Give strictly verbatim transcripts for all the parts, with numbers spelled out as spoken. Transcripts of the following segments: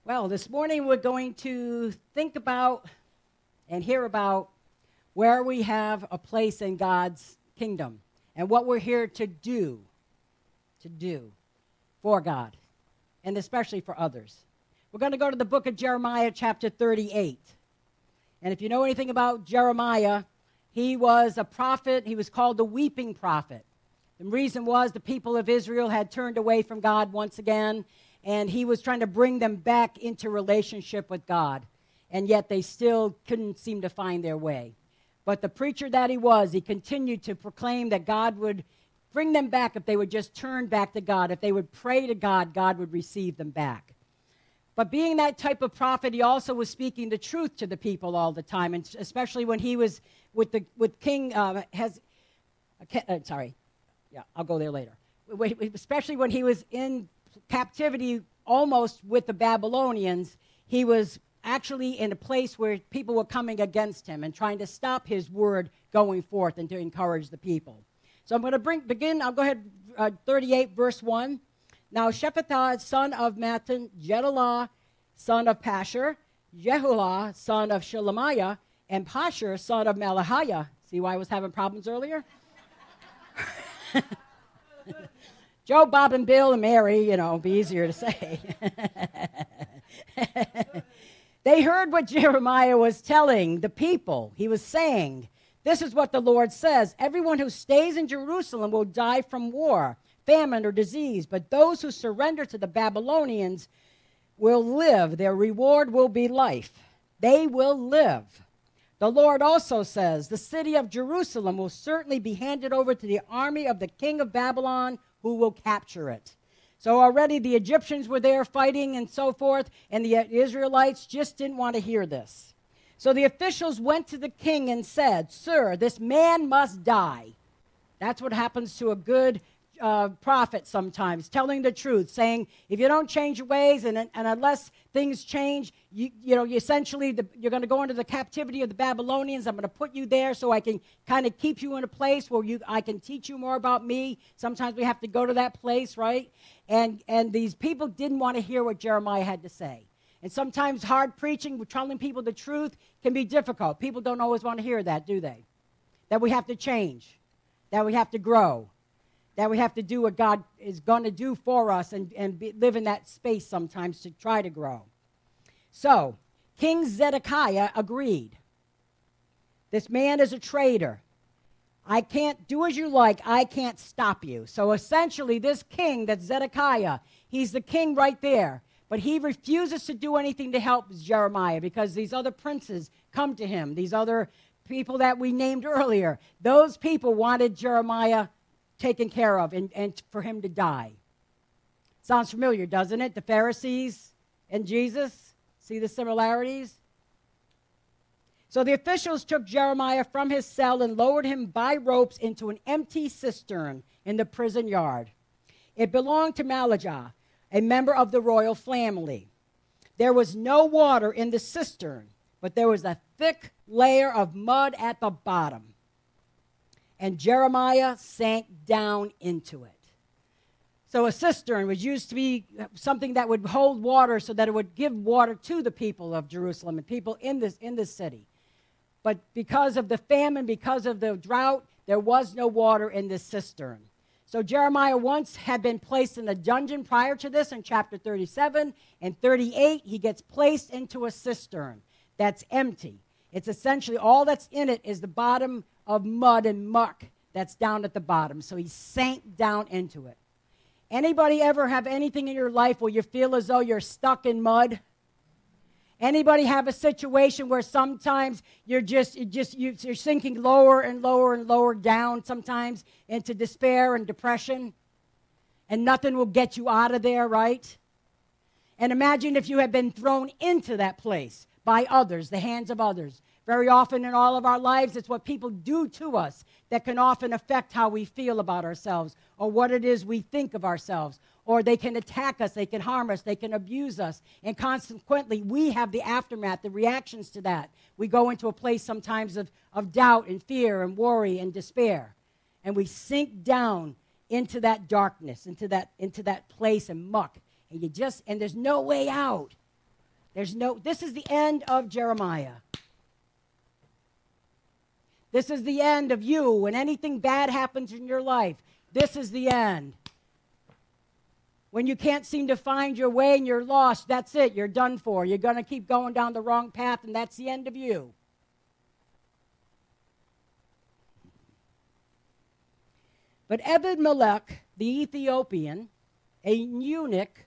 Well, this morning we're going to think about and hear about where we have a place in God's kingdom and what we're here to do, to do for God, and especially for others. We're going to go to the book of Jeremiah, chapter thirty-eight. And if you know anything about Jeremiah, he was a prophet. He was called the weeping prophet. The reason was the people of Israel had turned away from God once again, and he was trying to bring them back into relationship with God. And yet they still couldn't seem to find their way. But the preacher that he was, he continued to proclaim that God would bring them back if they would just turn back to God. If they would pray to God, God would receive them back. But being that type of prophet, he also was speaking the truth to the people all the time, and especially when he was with the with King uh, has, uh, sorry, yeah, I'll go there later. Especially when he was in captivity, almost with the Babylonians, he was actually in a place where people were coming against him and trying to stop his word going forth and to encourage the people. So I'm going to bring begin. I'll go ahead. Uh, thirty-eight, verse one. Now Shephatiah, son of Mattan, Jedaiah, son of Pashur, Jehulah, son of Shelemiah, and Pashur, son of Malachiah. See why I was having problems earlier? Joe, Bob, and Bill, and Mary, you know, be easier to say. They heard what Jeremiah was telling the people. He was saying, this is what the Lord says, everyone who stays in Jerusalem will die from war, famine, or disease, but those who surrender to the Babylonians will live. Their reward will be life. They will live. The Lord also says, the city of Jerusalem will certainly be handed over to the army of the king of Babylon, who will capture it. So already the Egyptians were there fighting and so forth, and the Israelites just didn't want to hear this. So the officials went to the king and said, sir, this man must die. That's what happens to a good uh, prophet sometimes, telling the truth, saying, if you don't change your ways and, and unless things change, you, you know, you essentially the, you're going to go into the captivity of the Babylonians. I'm going to put you there so I can kind of keep you in a place where you, I can teach you more about me. Sometimes we have to go to that place, right? And, and these people didn't want to hear what Jeremiah had to say. And sometimes hard preaching, telling people the truth, can be difficult. People don't always want to hear that, do they? That we have to change, that we have to grow, that we have to do what God is going to do for us and, and be, live in that space sometimes to try to grow. So, King Zedekiah agreed. This man is a traitor. I can't do as you like. I can't stop you. So essentially, this king, that's Zedekiah, he's the king right there. But he refuses to do anything to help Jeremiah because these other princes come to him. These other people that we named earlier, those people wanted Jeremiah taken care of and, and for him to die. Sounds familiar, doesn't it? The Pharisees and Jesus. See the similarities? So the officials took Jeremiah from his cell and lowered him by ropes into an empty cistern in the prison yard. It belonged to Malachia, a member of the royal family. There was no water in the cistern, but there was a thick layer of mud at the bottom. And Jeremiah sank down into it. So a cistern was used to be something that would hold water so that it would give water to the people of Jerusalem and people in this, in this city. But because of the famine, because of the drought, there was no water in this cistern. So Jeremiah once had been placed in a dungeon prior to this in chapter thirty-seven. And thirty-eight, he gets placed into a cistern that's empty. It's essentially all that's in it is the bottom of mud and muck that's down at the bottom. So he sank down into it. Anybody ever have anything in your life where you feel as though you're stuck in mud? Anybody have a situation where sometimes you're just, you just you're sinking lower and lower and lower down sometimes into despair and depression, and nothing will get you out of there, right? And imagine if you had been thrown into that place by others, the hands of others. Very often in all of our lives, it's what people do to us that can often affect how we feel about ourselves or what it is we think of ourselves. Or they can attack us, they can harm us, they can abuse us. And consequently, we have the aftermath, the reactions to that. We go into a place sometimes of, of doubt and fear and worry and despair. And we sink down into that darkness, into that, into that place and muck. And you just, and there's no way out. There's no, this is the end of Jeremiah. This is the end of you. When anything bad happens in your life, this is the end. When you can't seem to find your way and you're lost, that's it. You're done for. You're going to keep going down the wrong path, and that's the end of you. But Ebed-Melech, the Ethiopian, a eunuch,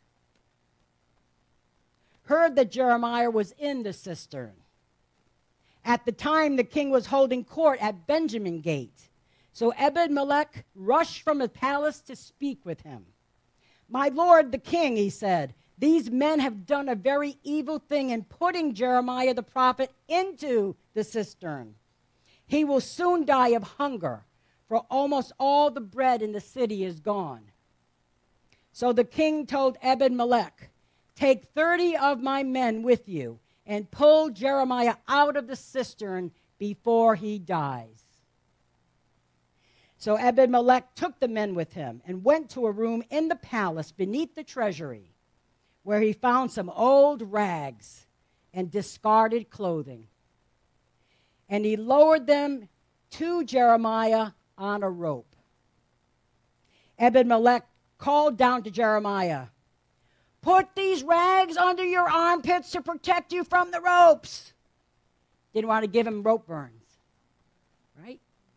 heard that Jeremiah was in the cistern. At the time, the king was holding court at Benjamin Gate. So Ebed-Melech rushed from the palace to speak with him. "My lord the king," he said, "these men have done a very evil thing in putting Jeremiah the prophet into the cistern. He will soon die of hunger, for almost all the bread in the city is gone." So the king told Ebed-Melech, "Take thirty of my men with you and pull Jeremiah out of the cistern before he dies." So Ebed-Melech took the men with him and went to a room in the palace beneath the treasury, where he found some old rags and discarded clothing. And he lowered them to Jeremiah on a rope. Ebed-Melech called down to Jeremiah, "Put these rags under your armpits to protect you from the ropes." Didn't want to give him rope burns, right?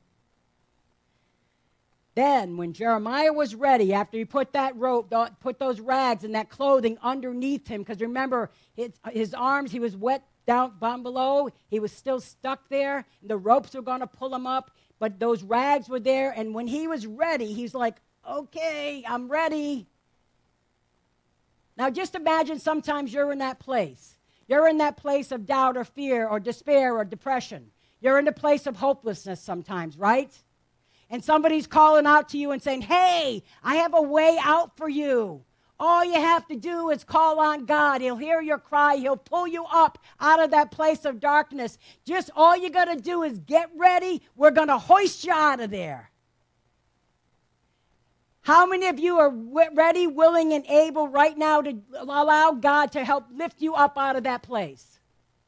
Then, when Jeremiah was ready, after he put that rope, put those rags and that clothing underneath him, because remember, his, his arms, he was wet down, down below. He was still stuck there. The ropes were going to pull him up, but those rags were there. And when he was ready, he's like, "Okay, I'm ready." Now, just imagine sometimes you're in that place. You're in that place of doubt or fear or despair or depression. You're in a place of hopelessness sometimes, right? And somebody's calling out to you and saying, "Hey, I have a way out for you. All you have to do is call on God. He'll hear your cry. He'll pull you up out of that place of darkness. Just all you got to do is get ready. We're going to hoist you out of there." How many of you are ready, willing, and able right now to allow God to help lift you up out of that place?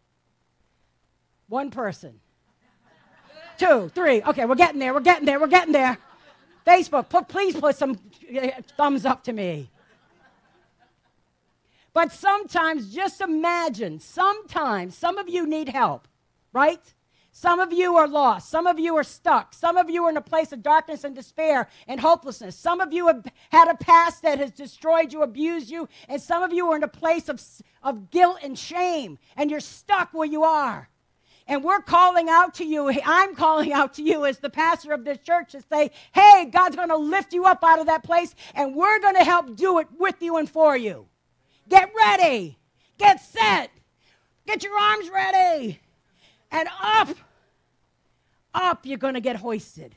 One person. Two, three. Okay, we're getting there. We're getting there. We're getting there. Facebook, put, please put some thumbs up to me. But sometimes, just imagine, sometimes some of you need help, right? Some of you are lost. Some of you are stuck. Some of you are in a place of darkness and despair and hopelessness. Some of you have had a past that has destroyed you, abused you, and some of you are in a place of, of guilt and shame, and you're stuck where you are. And we're calling out to you, I'm calling out to you as the pastor of this church to say, hey, God's going to lift you up out of that place, and we're going to help do it with you and for you. Get ready. Get set. Get your arms ready. And up, up, you're going to get hoisted.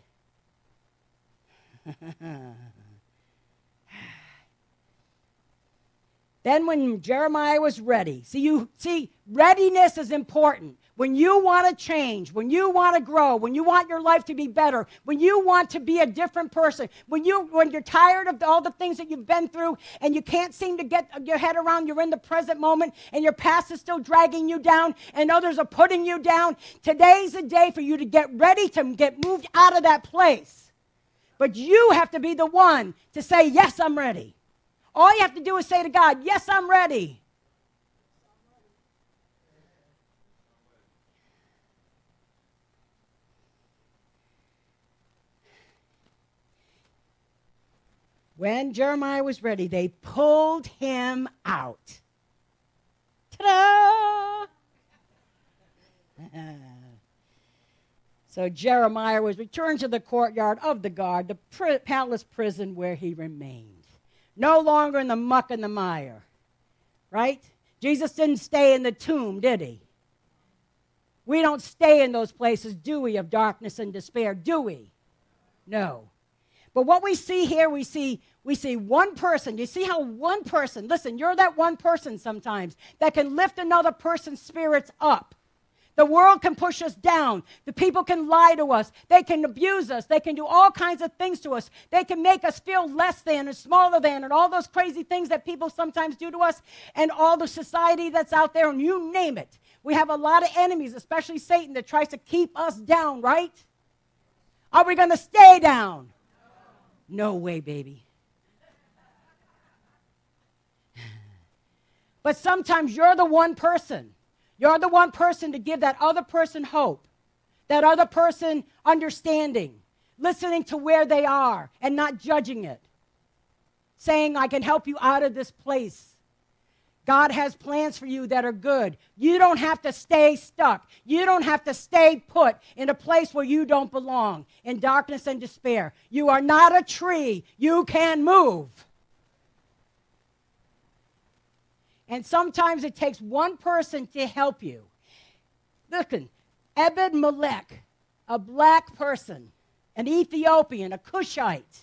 Then when Jeremiah was ready, see, you see, readiness is important. When you want to change, when you want to grow, when you want your life to be better, when you want to be a different person, when, you, when you're tired of all the things that you've been through and you can't seem to get your head around, you're in the present moment and your past is still dragging you down and others are putting you down, today's the day for you to get ready to get moved out of that place. But you have to be the one to say, yes, I'm ready. All you have to do is say to God, yes, I'm ready. When Jeremiah was ready, they pulled him out. Ta-da! So Jeremiah was returned to the courtyard of the guard, the pri- palace prison where he remained. No longer in the muck and the mire, right? Jesus didn't stay in the tomb, did he? We don't stay in those places, do we, of darkness and despair, do we? No. But what we see here, we see we see one person. You see how one person, listen, you're that one person sometimes that can lift another person's spirits up. The world can push us down. The people can lie to us. They can abuse us. They can do all kinds of things to us. They can make us feel less than and smaller than and all those crazy things that people sometimes do to us and all the society that's out there and you name it. We have a lot of enemies, especially Satan, that tries to keep us down, right? Are we going to stay down? No way, baby. But sometimes you're the one person. You're the one person to give that other person hope, that other person understanding, listening to where they are and not judging it, saying, I can help you out of this place. God has plans for you that are good. You don't have to stay stuck. You don't have to stay put in a place where you don't belong, in darkness and despair. You are not a tree. You can move. And sometimes it takes one person to help you. Listen, Ebed-Melech, a black person, an Ethiopian, a Cushite,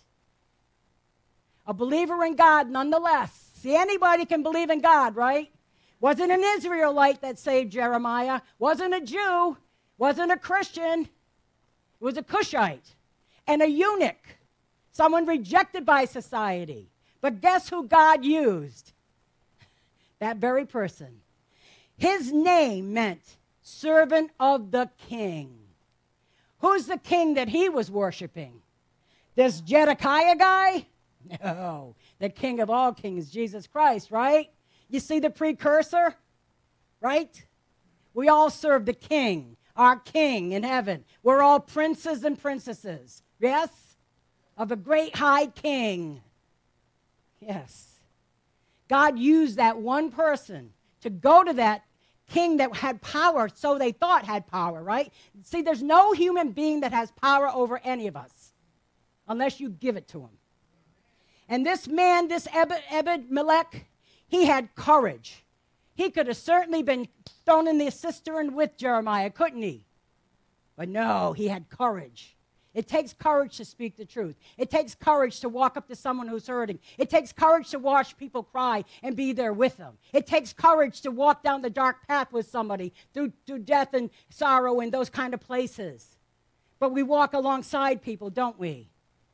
a believer in God nonetheless. See, anybody can believe in God, right? Wasn't an Israelite that saved Jeremiah. Wasn't a Jew. Wasn't a Christian. It was a Cushite and a eunuch, someone rejected by society. But guess who God used? That very person. His name meant servant of the king. Who's the king that he was worshiping? This Zedekiah guy? No, the king of all kings, Jesus Christ, right? You see the precursor, right? We all serve the king, our king in heaven. We're all princes and princesses, yes? Of a great high king. Yes. God used that one person to go to that king that had power, so they thought had power, right? See, there's no human being that has power over any of us unless you give it to him. And this man, this Ebed-Melech, he had courage. He could have certainly been thrown in the cistern with Jeremiah, couldn't he? But no, he had courage. It takes courage to speak the truth. It takes courage to walk up to someone who's hurting. It takes courage to watch people cry and be there with them. It takes courage to walk down the dark path with somebody through, through death and sorrow and those kind of places. But we walk alongside people, don't we?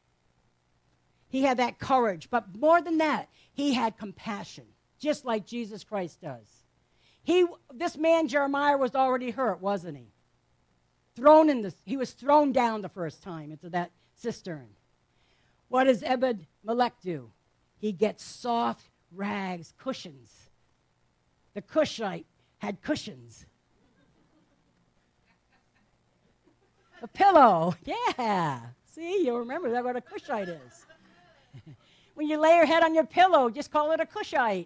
He had that courage. But more than that, he had compassion, just like Jesus Christ does. He, this man, Jeremiah, was already hurt, wasn't he? Thrown in the, he was thrown down the first time into that cistern. What does Ebed-Melech do? He gets soft rags, cushions. The Cushite had cushions. A pillow, yeah. See, you'll remember that what a Cushite is. When you lay your head on your pillow, just call it a Cushite.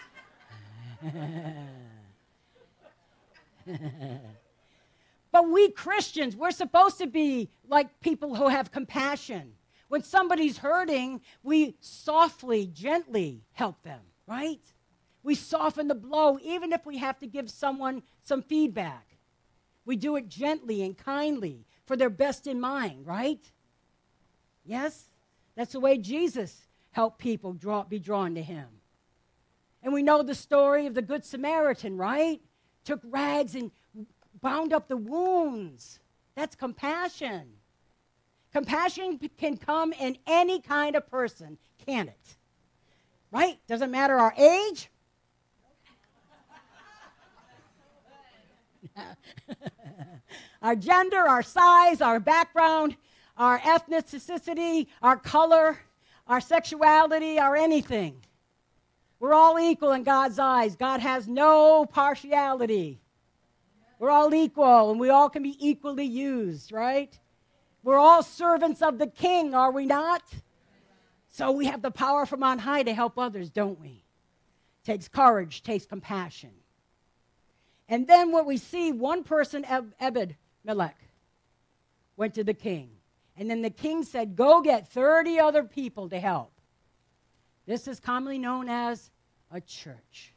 But we Christians, we're supposed to be like people who have compassion. When somebody's hurting, we softly, gently help them, right? We soften the blow, even if we have to give someone some feedback. We do it gently and kindly for their best in mind, right? Yes? That's the way Jesus helped people draw, be drawn to him. And we know the story of the Good Samaritan, right? Took rags and bound up the wounds. That's compassion. Compassion can come in any kind of person, can it? Right? Doesn't matter our age. Our gender, our size, our background, our ethnicity, our color, our sexuality, our anything. We're all equal in God's eyes. God has no partiality. We're all equal, and we all can be equally used, right? We're all servants of the King, are we not? So we have the power from on high to help others, don't we? Takes courage, takes compassion. And then what we see, one person, Ebed-Melech, went to the king. And then the king said, go get thirty other people to help. This is commonly known as a church.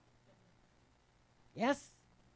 Yes?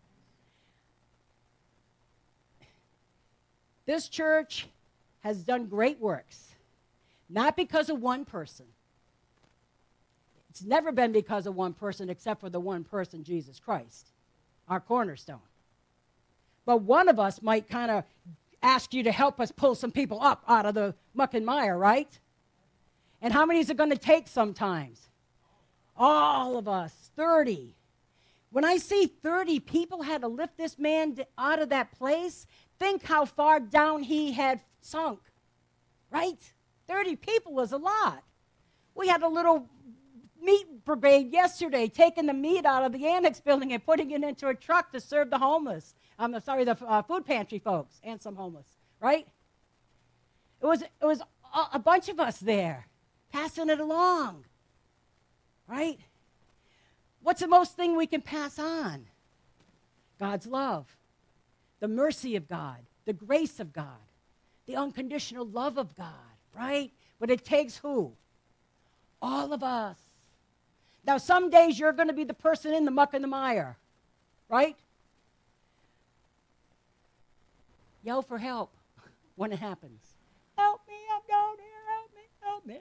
This church has done great works, not because of one person. It's never been because of one person except for the one person, Jesus Christ, our cornerstone. but one of us might kind of ask you to help us pull some people up out of the muck and mire, right? And how many is it going to take sometimes? All of us, thirty. When I see thirty people had to lift this man out of that place, think how far down he had sunk, right? thirty people was a lot. We had a little meat brigade yesterday taking the meat out of the annex building and putting it into a truck to serve the homeless. I'm sorry, the uh, food pantry folks and some homeless, right? It was, it was a, a bunch of us there passing it along, right? What's the most thing we can pass on? God's love, the mercy of God, the grace of God, the unconditional love of God, right? But it takes who? All of us. Now, some days you're going to be the person in the muck and the mire, right? Yell for help when it happens. Help me, I'm down here, help me, help me.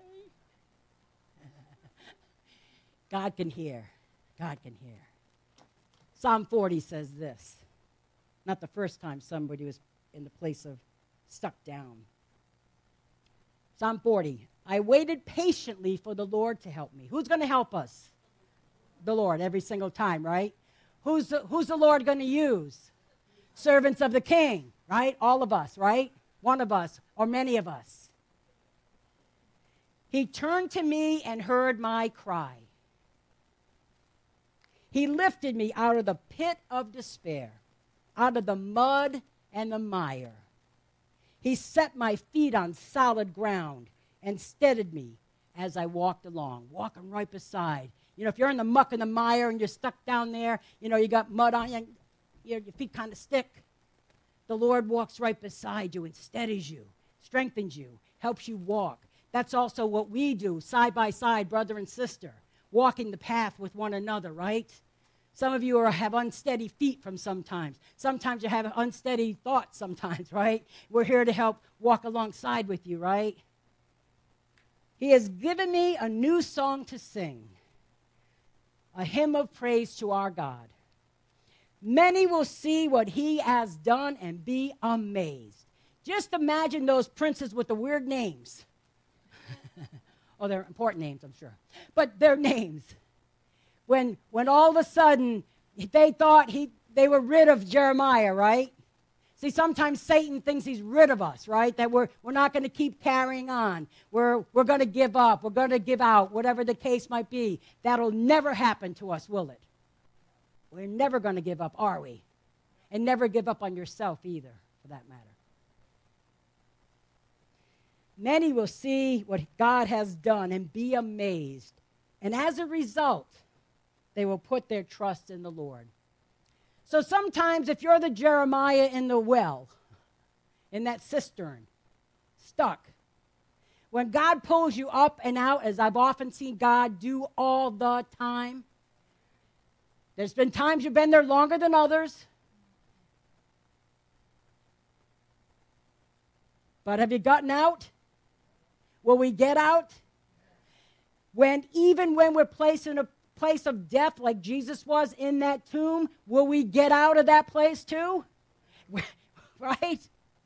God can hear. God can hear. Psalm forty says this. Not the first time somebody was in the place of stuck down. Psalm forty. I waited patiently for the Lord to help me. Who's going to help us? The Lord, every single time, right? Who's the, who's the Lord going to use? Servants of the King, right? All of us, right? One of us, or many of us. He turned to me and heard my cry. He lifted me out of the pit of despair, out of the mud and the mire. He set my feet on solid ground and steadied me as I walked along, walking right beside. You know, if you're in the muck and the mire and you're stuck down there, you know, you got mud on you, your, your feet kind of stick. The Lord walks right beside you and steadies you, strengthens you, helps you walk. That's also what we do, side by side, brother and sister, walking the path with one another, right? Some of you are, have unsteady feet from sometimes. Sometimes you have unsteady thoughts sometimes, right? We're here to help walk alongside with you, right? He has given me a new song to sing, a hymn of praise to our God. Many will see what he has done and be amazed. Just imagine those princes with the weird names. Oh, they're important names, I'm sure. But they're names. When, when all of a sudden they thought he, they were rid of Jeremiah, right? See, sometimes Satan thinks he's rid of us, right? That we're, we're not going to keep carrying on. We're, we're going to give up. We're going to give out, whatever the case might be. That'll never happen to us, will it? We're never going to give up, are we? And never give up on yourself either, for that matter. Many will see what God has done and be amazed. And as a result, they will put their trust in the Lord. So sometimes if you're the Jeremiah in the well, in that cistern, stuck, when God pulls you up and out, as I've often seen God do all the time, there's been times you've been there longer than others. But have you gotten out? Will we get out? When even when we're placed in a place of death like Jesus was in that tomb, will we get out of that place too? Right?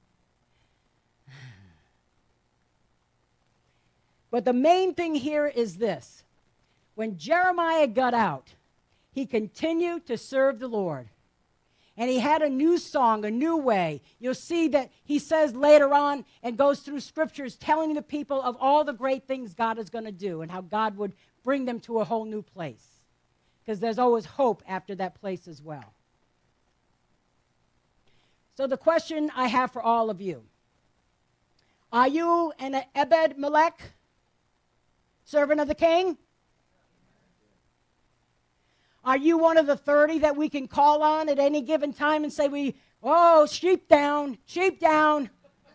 But the main thing here is this. When Jeremiah got out, he continued to serve the Lord. And he had a new song, a new way. You'll see that he says later on and goes through scriptures telling the people of all the great things God is going to do and how God would bring them to a whole new place. Because there's always hope after that place as well. So the question I have for all of you. Are you an Ebed-Melech, servant of the king? Are you one of the thirty that we can call on at any given time and say, "We, oh, sheep down, sheep down"?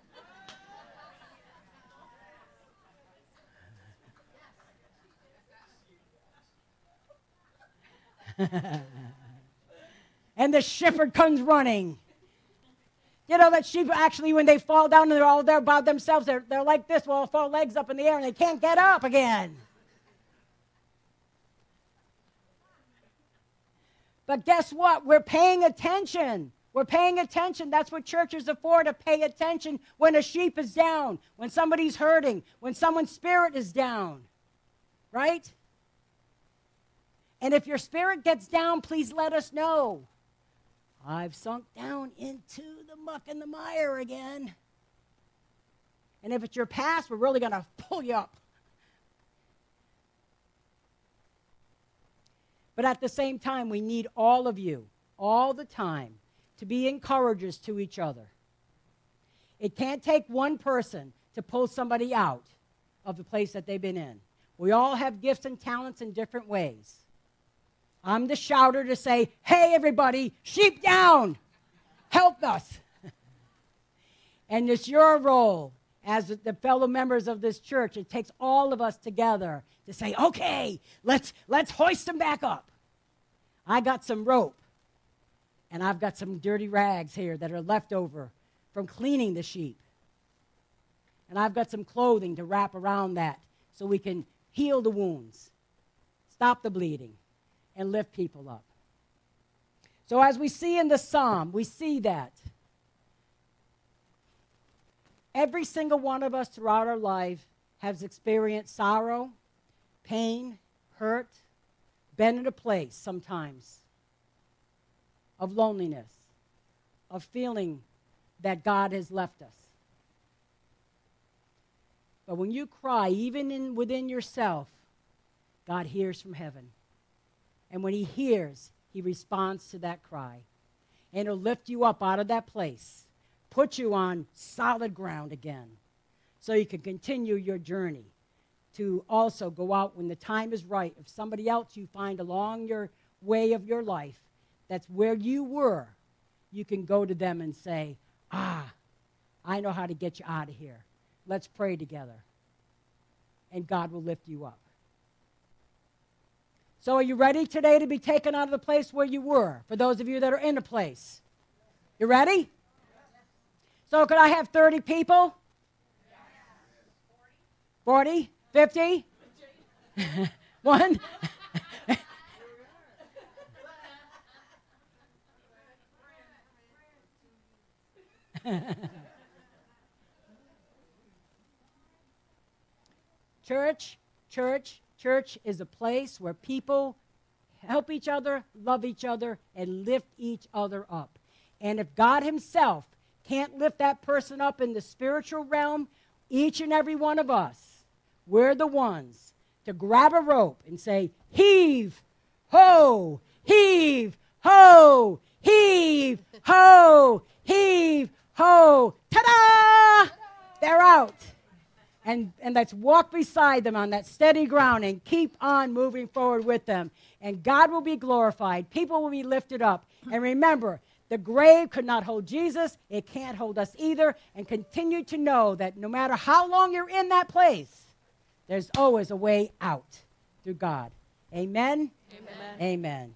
And the shepherd comes running. You know that sheep actually, when they fall down and they're all there by themselves, they're, they're like this, with four legs up in the air, and they can't get up again. But guess what? We're paying attention. We're paying attention. That's what churches are for, to pay attention when a sheep is down, when somebody's hurting, when someone's spirit is down. Right? And if your spirit gets down, please let us know. I've sunk down into the muck and the mire again. And if it's your past, we're really going to pull you up. But at the same time, we need all of you, all the time, to be encouragers to each other. It can't take one person to pull somebody out of the place that they've been in. We all have gifts and talents in different ways. I'm the shouter to say, hey, everybody, sheep down. Help us. And it's your role as the fellow members of this church. It takes all of us together to say, okay, let's, let's hoist them back up. I got some rope, and I've got some dirty rags here that are left over from cleaning the sheep. And I've got some clothing to wrap around that so we can heal the wounds, stop the bleeding, and lift people up. So as we see in the psalm, we see that every single one of us throughout our life has experienced sorrow, pain, hurt, been in a place sometimes of loneliness, of feeling that God has left us. But when you cry, even in, within yourself, God hears from heaven. And when he hears, he responds to that cry. And he'll lift you up out of that place, put you on solid ground again, so you can continue your journey to also go out when the time is right. If somebody else you find along your way of your life, that's where you were, you can go to them and say, ah, I know how to get you out of here. Let's pray together. And God will lift you up. So are you ready today to be taken out of the place where you were? For those of you that are in a place. You ready? So could I have thirty people? forty? fifty? One? Church, church, church is a place where people help each other, love each other, and lift each other up. And if God himself can't lift that person up in the spiritual realm, each and every one of us, we're the ones to grab a rope and say, heave, ho, heave, ho, heave, ho, heave, ho, ta-da! They're out. And, and let's walk beside them on that steady ground and keep on moving forward with them. And God will be glorified. People will be lifted up. And remember, the grave could not hold Jesus. It can't hold us either. And continue to know that no matter how long you're in that place, there's always a way out through God. Amen? Amen. Amen.